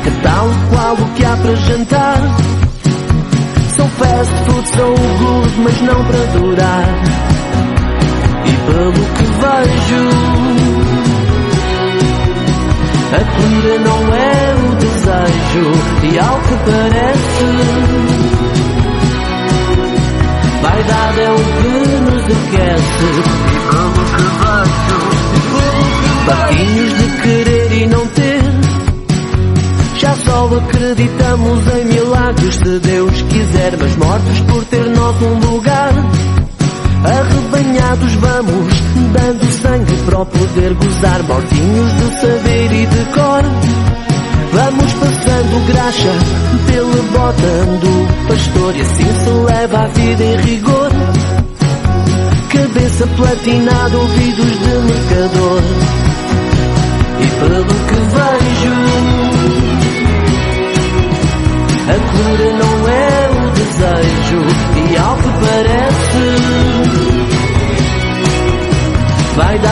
que tal qual o que há para jantar. São fast food, são good, mas não para durar. E pelo que vejo, a cura não é o desejo, e ao que parece, vaidade é o que nos aquece. E pelo que vejo, barquinhos de querer e não ter, já só acreditamos em milagres se Deus quiser, mas mortos por ter nós um lugar. Arrebanhados vamos, dando sangue para o poder gozar, mortinhos de saber e de cor. Vamos passando graxa pela bota do pastor, e assim se leva a vida em rigor. Cabeça platinada, ouvidos de mercador. E pelo que vejo, a cura não é o desejo, e ao que parece, vai dar